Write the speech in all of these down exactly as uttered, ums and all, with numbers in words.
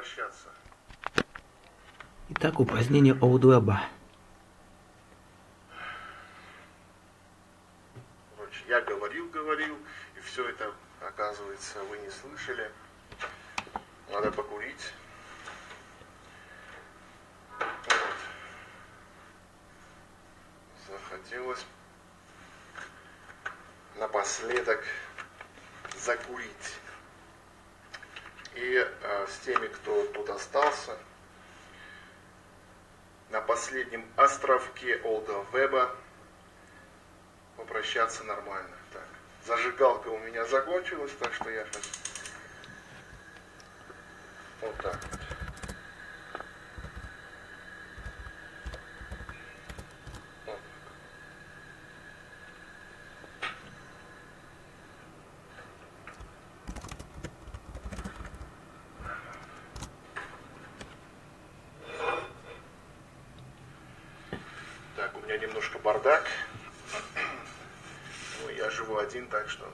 возвращаться. Итак, упразднение олдвеба. Короче, я говорил, говорил, и все это, оказывается, вы не слышали. Надо покурить. Вот. Захотелось напоследок закурить. И э, с теми, кто тут остался, на последнем островке олдвеба попрощаться нормально. Так, зажигалка у меня закончилась, так что я сейчас вот так вот. Вот. Так, у меня немножко бардак. Ну, я живу один, так что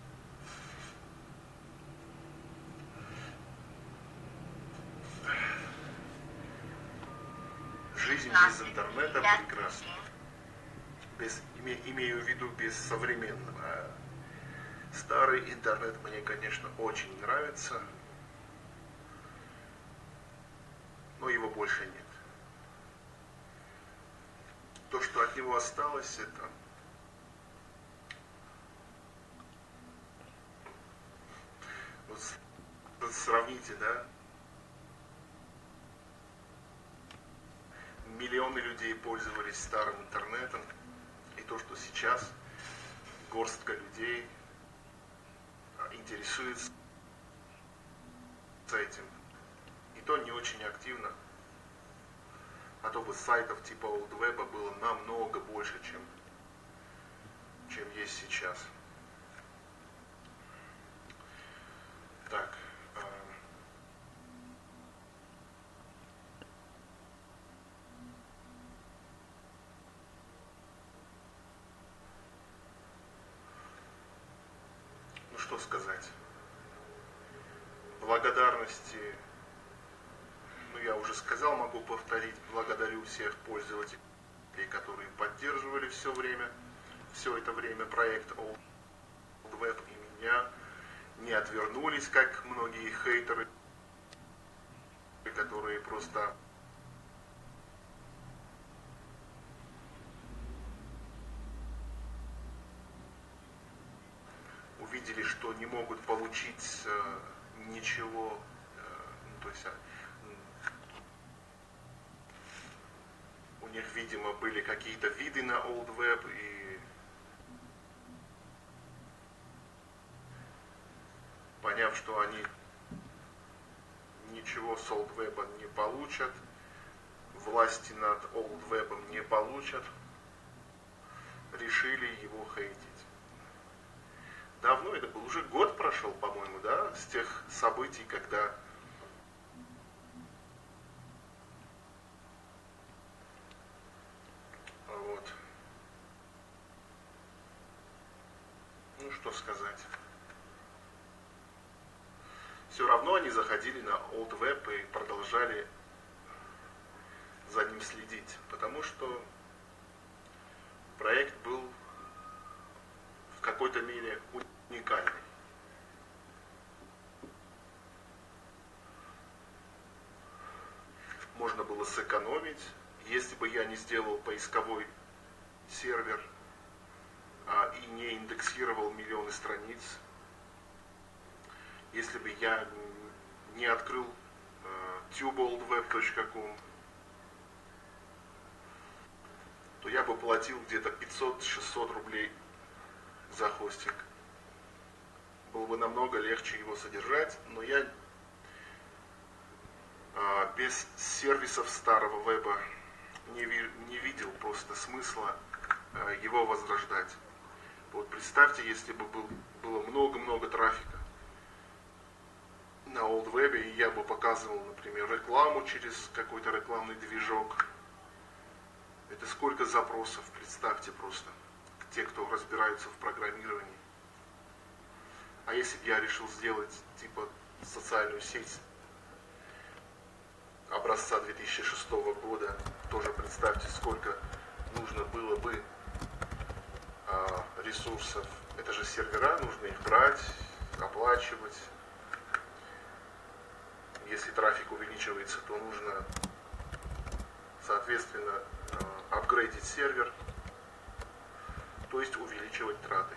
жизнь без интернета прекрасна. Без, име, имею в виду без современного. Старый интернет мне, конечно, очень нравится, но его больше нет. То, что от него осталось, это вот сравните, да? Миллионы людей пользовались старым интернетом, и то, что сейчас горстка людей интересуется этим, и то не очень активно, а то бы сайтов типа олдвеба было намного больше, чем, чем есть сейчас. Так. Ну что сказать. Благодарности, ну я уже сказал, могу повторить, благодарю всех пользователей, которые поддерживали все время, все это время проект олдвеб, и меня не отвернулись, как многие хейтеры, которые просто увидели, что не могут получить э, ничего, э, ну, то есть э, у них, видимо, были какие-то виды на олдвеб, и поняв, что они ничего с олдвебом не получат, власти над олдвебом не получат, решили его хейтить. Давно это был, уже год прошел, по-моему, да, с тех событий, когда вот. Ну, что сказать. Все равно они заходили на олдвеб и продолжали за ним следить, потому что проект был в какой-то мере уникальный. Можно было сэкономить, если бы я не сделал поисковой сервер а, и не индексировал миллионы страниц, если бы я не открыл э, tubeoldweb точка ком, то я бы платил где-то пятьсот-шестьсот рублей за хостинг. Было бы намного легче его содержать, но я э, без сервисов старого веба не, ви, не видел просто смысла э, его возрождать. Вот представьте, если бы был, было много-много трафика на олдвебе, и я бы показывал, например, рекламу через какой-то рекламный движок. Это сколько запросов, представьте просто, те, кто разбираются в программировании. А если бы я решил сделать типа социальную сеть образца две тысячи шестого года. Тоже представьте, сколько нужно было бы а, ресурсов. Это же сервера, нужно их брать, оплачивать. Если трафик увеличивается, то нужно, соответственно, апгрейдить сервер, то есть увеличивать траты.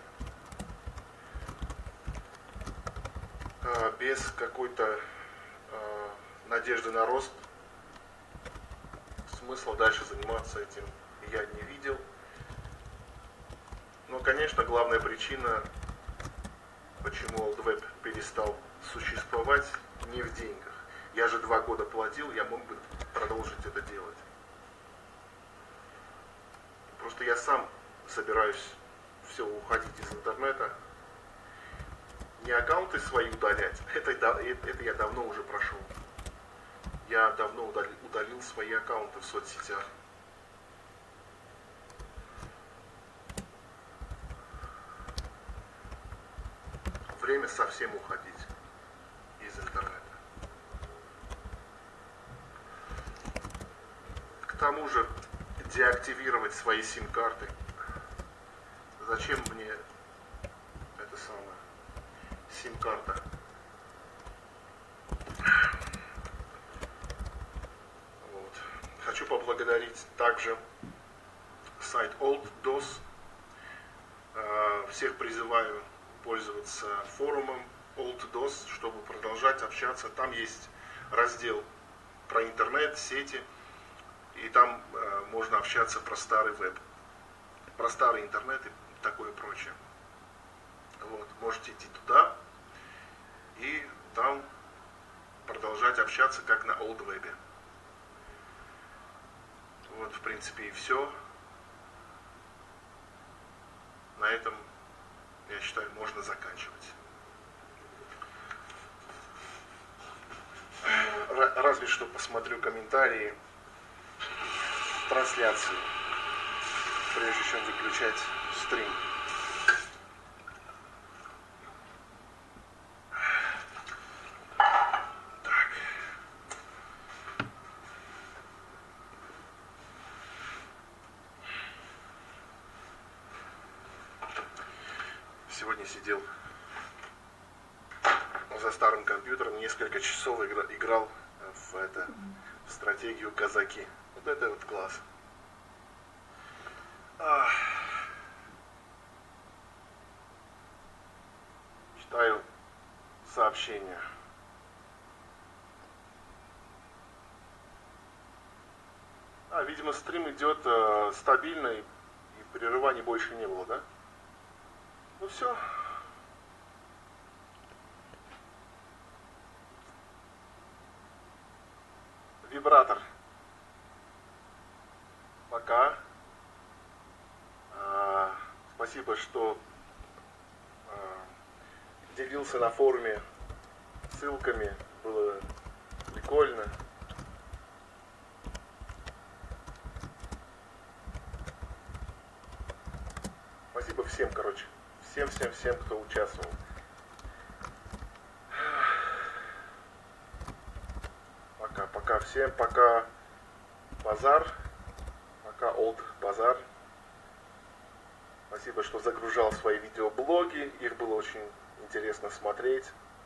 Без какой-то надежды на рост смысла дальше заниматься этим я не видел. Но, конечно, главная причина, почему OldWeb перестал существовать, не в деньгах. Я же два года платил, я мог бы продолжить это делать. Просто я сам собираюсь все уходить из интернета. Не аккаунты свои удалять, это, это я давно уже прошел. Я давно удалил, удалил свои аккаунты в соцсетях. Время совсем уходить из интернета. К тому же деактивировать свои сим-карты. Зачем мне это самое сим-карта? Вот. Хочу поблагодарить также сайт OldDOS. Всех призываю пользоваться форумом OldDOS, чтобы продолжать общаться. Там есть раздел про интернет, сети, и там э, можно общаться про старый веб, про старый интернет и такое прочее. Вот, можете идти туда и там продолжать общаться, как на OldWeb. Вот, в принципе, и все. На этом, я считаю, можно заканчивать. Разве что посмотрю комментарии трансляции, прежде чем выключать стрим. Так. Сегодня сидел за старым компьютером, несколько часов играл в, это, в стратегию казаки. Вот это вот класс. Ах. Читаю сообщения. А, видимо, стрим идет э, стабильно, и, и прерываний больше не было, да? Ну все. Вибратор. Пока. А, спасибо, что а, делился на форуме ссылками. Было прикольно. Спасибо всем, короче. Всем-всем-всем, кто участвовал. Пока всем, пока Базар, пока Old Базар. Спасибо, что загружал свои видеоблоги, их было очень интересно смотреть.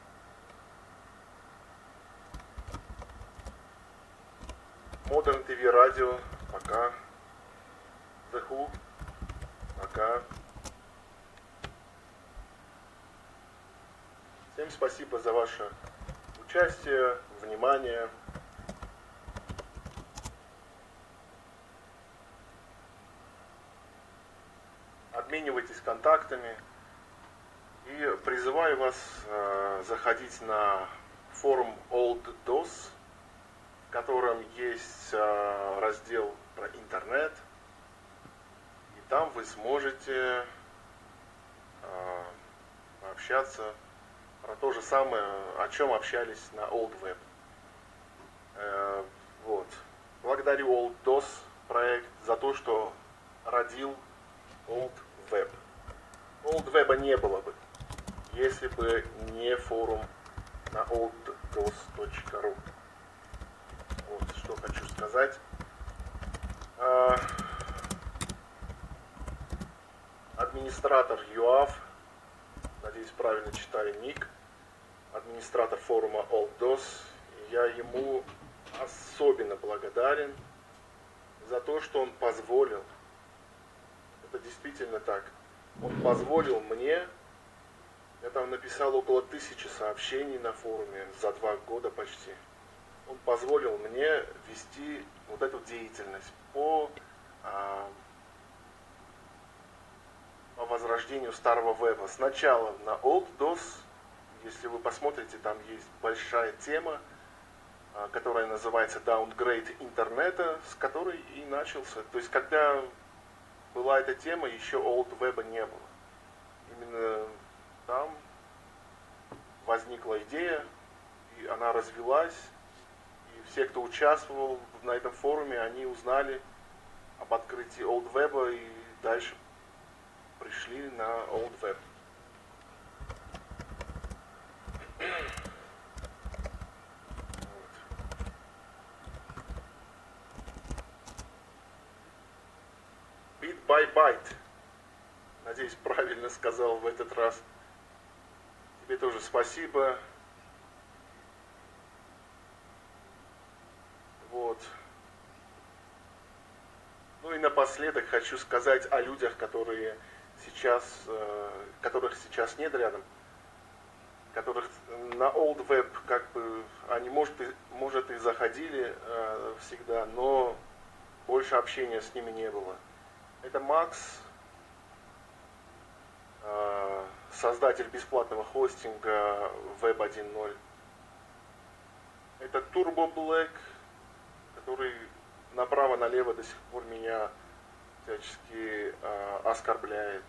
Modern ти ви радио, пока. The Who, пока. Всем спасибо за ваше участие, внимание. Обменивайтесь контактами и призываю вас э, заходить на форум OldDOS, в котором есть э, раздел про интернет, и там вы сможете э, общаться про то же самое, о чем общались на OldWeb. Э, вот. Благодарю OldDOS проект за то, что родил OldWeb. OldWeb не было бы, если бы не форум на олд дос точка ру. Вот. сказать. А, администратор ЮАФ, надеюсь, правильно читаю ник, администратор форума OldDOS, я ему особенно благодарен за то, что он позволил, это действительно так, он позволил мне, я там написал около тысячи сообщений на форуме за два года почти, он позволил мне вести вот эту деятельность по, а, по возрождению старого веба. Сначала на OldDOS, если вы посмотрите, там есть большая тема, а, которая называется Downgrade интернета, с которой и начался. То есть, когда была эта тема, еще Old Web не было. Именно там возникла идея, и она развилась. И все, кто участвовал на этом форуме, они узнали об открытии Old Web и дальше пришли на Old Web. Bit by Byte. Надеюсь, правильно сказал в этот раз. Тебе тоже спасибо. Вот. Ну и напоследок хочу сказать о людях, которые сейчас, которых сейчас нет рядом, которых на Old Web, как бы, они, может, и, может, и заходили э, всегда, но больше общения с ними не было. Это Макс, э, создатель бесплатного хостинга веб один ноль. Это Turbo Black, который направо-налево до сих пор меня всячески э, оскорбляет,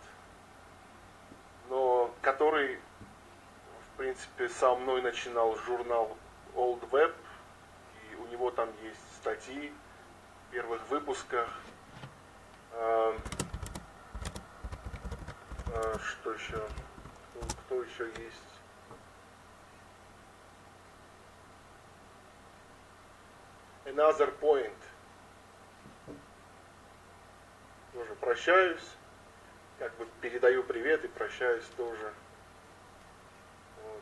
но который, в принципе, со мной начинал журнал Old Web, и у него там есть статьи в первых выпусках. Э, э, что еще? Кто, кто еще есть? Another Point. Тоже прощаюсь, как бы передаю привет и прощаюсь тоже. Вот.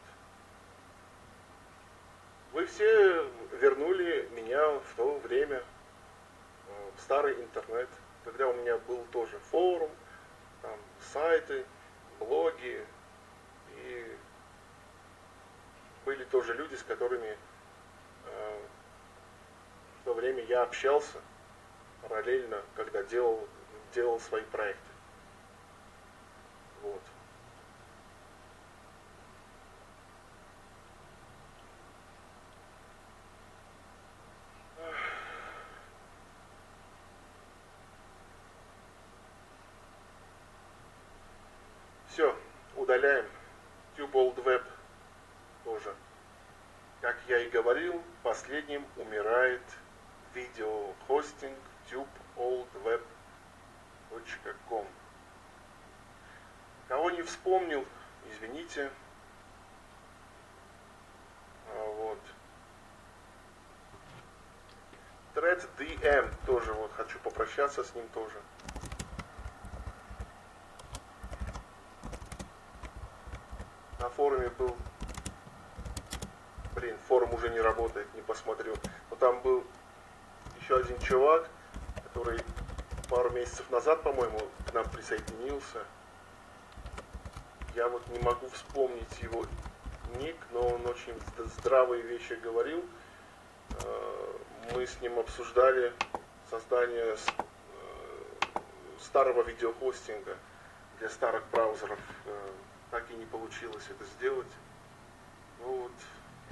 Вы все вернули меня в то время, в старый интернет, когда у меня был тоже форум, там сайты, блоги, и были тоже люди, с которыми э, в то время я общался параллельно, когда делал делал свои проекты. Вот. Все, удаляем. Tube Old Web тоже. Как я и говорил, последним умирает видеохостинг tube old web точка ком. Кого не вспомнил, извините. А, вот. Thread ди эм тоже, вот, хочу попрощаться с ним тоже. На форуме был, блин, форум уже не работает, не посмотрел. Но там был еще один чувак, который пару месяцев назад, по-моему, к нам присоединился. Я вот не могу вспомнить его ник, но он очень здравые вещи говорил. Мы с ним обсуждали создание старого видеохостинга для старых браузеров. Так и не получилось это сделать. Ну вот,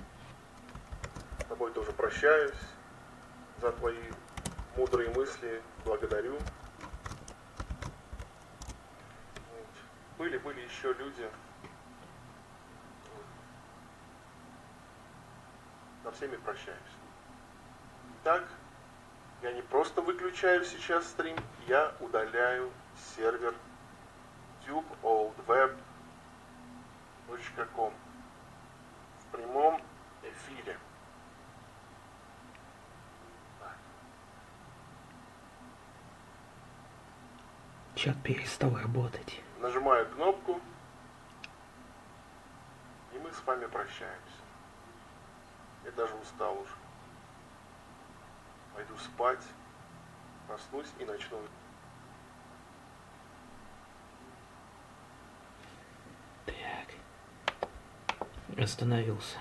с тобой тоже прощаюсь за твои мудрые мысли, благодарю. Вот. Были, были еще люди. Со всеми прощаюсь. Так, я не просто выключаю сейчас стрим, я удаляю сервер tube old web точка ком в прямом эфире. Чат перестал работать. Нажимаю кнопку, и мы с вами прощаемся. Я даже устал уже. Пойду спать, проснусь и начну. Так. Остановился.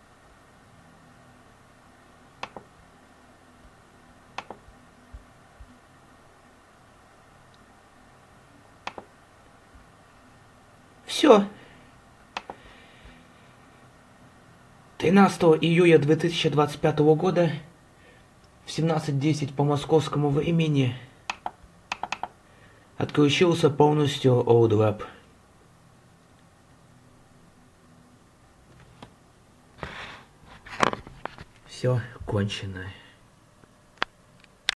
Все. тринадцатого июля две тысячи двадцать пятого года в семнадцать десять по московскому времени отключился полностью OldLab. Все кончено.